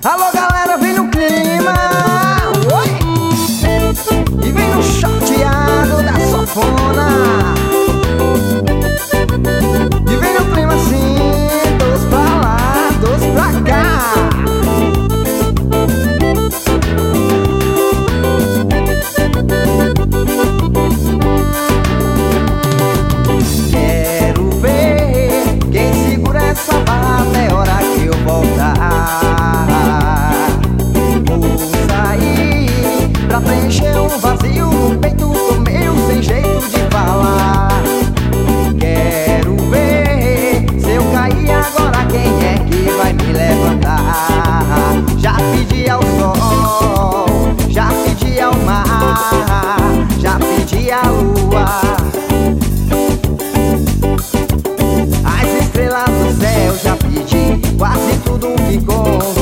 Alô galera, vem no clima. Oi! E vem no chateado da sanfona. E vem no clima assim, todos pra lá, todos pra cá. Quero ver quem segura essa barra até hora que eu voltar. Pra preencher um vazio no peito, tô meio sem jeito de falar. Quero ver, se eu cair agora, quem é que vai me levantar? Já pedi ao sol, já pedi ao mar, já pedi à lua, as estrelas do céu, já pedi quase tudo que conta.